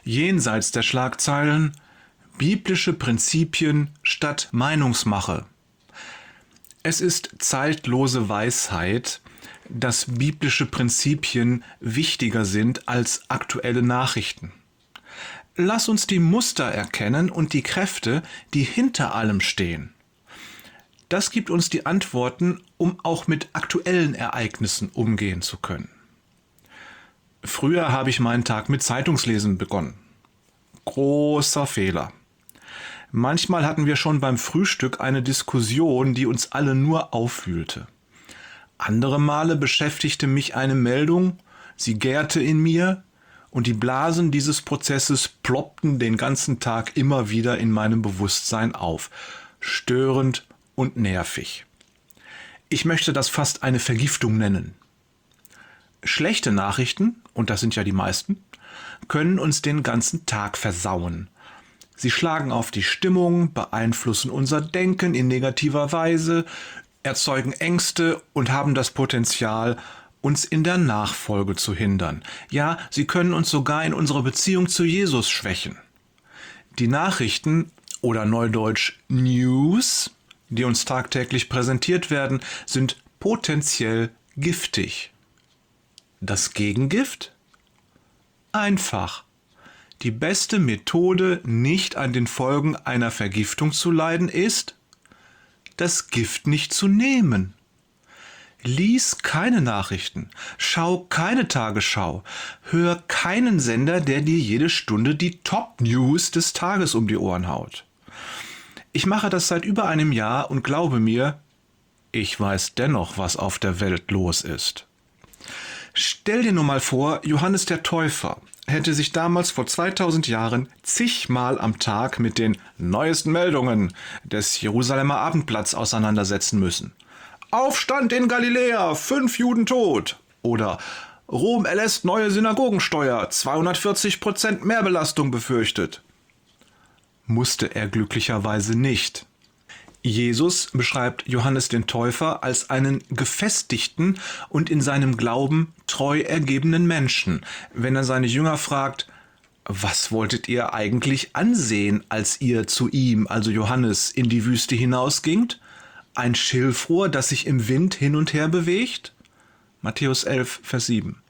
Jenseits der Schlagzeilen: biblische Prinzipien statt Meinungsmache. Es ist zeitlose Weisheit, dass biblische Prinzipien wichtiger sind als aktuelle Nachrichten. Lass uns die Muster erkennen und die Kräfte, die hinter allem stehen. Das gibt uns die Antworten, um auch mit aktuellen Ereignissen umgehen zu können. Früher habe ich meinen Tag mit Zeitungslesen begonnen. Großer Fehler. Manchmal hatten wir schon beim Frühstück eine Diskussion, die uns alle nur aufwühlte. Andere Male beschäftigte mich eine Meldung, sie gärte in mir und die Blasen dieses Prozesses ploppten den ganzen Tag immer wieder in meinem Bewusstsein auf. Störend und nervig. Ich möchte das fast eine Vergiftung nennen. Schlechte Nachrichten, und das sind ja die meisten, können uns den ganzen Tag versauen. Sie schlagen auf die Stimmung, beeinflussen unser Denken in negativer Weise, erzeugen Ängste und haben das Potenzial, uns in der Nachfolge zu hindern. Ja, sie können uns sogar in unserer Beziehung zu Jesus schwächen. Die Nachrichten oder neudeutsch News, die uns tagtäglich präsentiert werden, sind potenziell giftig. Das Gegengift? Einfach. Die beste Methode, nicht an den Folgen einer Vergiftung zu leiden, ist, das Gift nicht zu nehmen. Lies keine Nachrichten, schau keine Tagesschau, hör keinen Sender, der dir jede Stunde die Top-News des Tages um die Ohren haut. Ich mache das seit über einem Jahr und glaube mir, ich weiß dennoch, was auf der Welt los ist. Stell dir nur mal vor, Johannes der Täufer hätte sich damals vor 2000 Jahren zigmal am Tag mit den neuesten Meldungen des Jerusalemer Abendblatts auseinandersetzen müssen. Aufstand in Galiläa, 5 Juden tot. Oder Rom erlässt neue Synagogensteuer, 240% Mehrbelastung befürchtet. Musste er glücklicherweise nicht. Jesus beschreibt Johannes den Täufer als einen gefestigten und in seinem Glauben treu ergebenen Menschen, wenn er seine Jünger fragt: Was wolltet ihr eigentlich ansehen, als ihr zu ihm, also Johannes, in die Wüste hinausgingt? Ein Schilfrohr, das sich im Wind hin und her bewegt? Matthäus 11, Vers 7.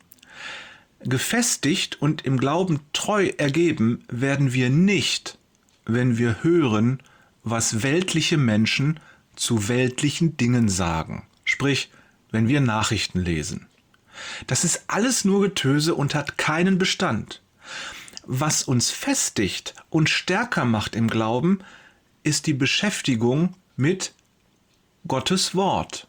Gefestigt und im Glauben treu ergeben werden wir nicht, wenn wir hören, was weltliche Menschen zu weltlichen Dingen sagen. Sprich, wenn wir Nachrichten lesen. Das ist alles nur Getöse und hat keinen Bestand. Was uns festigt und stärker macht im Glauben, ist die Beschäftigung mit Gottes Wort.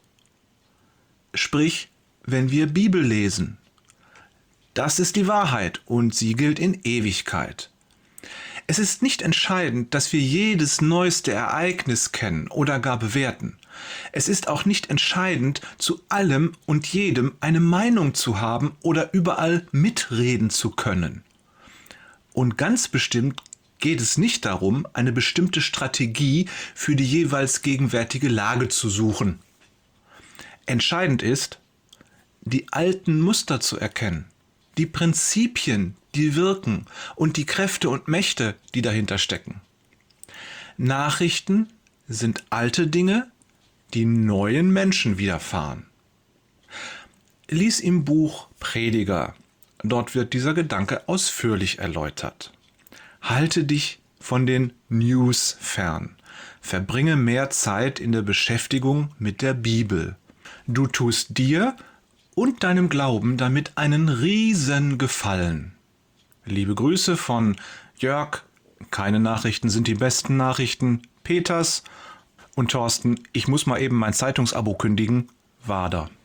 Sprich, wenn wir Bibel lesen. Das ist die Wahrheit und sie gilt in Ewigkeit. Es ist nicht entscheidend, dass wir jedes neueste Ereignis kennen oder gar bewerten. Es ist auch nicht entscheidend, zu allem und jedem eine Meinung zu haben oder überall mitreden zu können. Und ganz bestimmt geht es nicht darum, eine bestimmte Strategie für die jeweils gegenwärtige Lage zu suchen. Entscheidend ist, die alten Muster zu erkennen, die Prinzipien, die wirken und die Kräfte und Mächte, die dahinter stecken. Nachrichten sind alte Dinge, die neuen Menschen widerfahren. Lies im Buch Prediger. Dort wird dieser Gedanke ausführlich erläutert. Halte dich von den News fern. Verbringe mehr Zeit in der Beschäftigung mit der Bibel. Du tust dir und deinem Glauben damit einen riesen Gefallen. Liebe Grüße von Jörg, keine Nachrichten sind die besten Nachrichten, Peters und Thorsten, ich muss mal eben mein Zeitungsabo kündigen, Wader.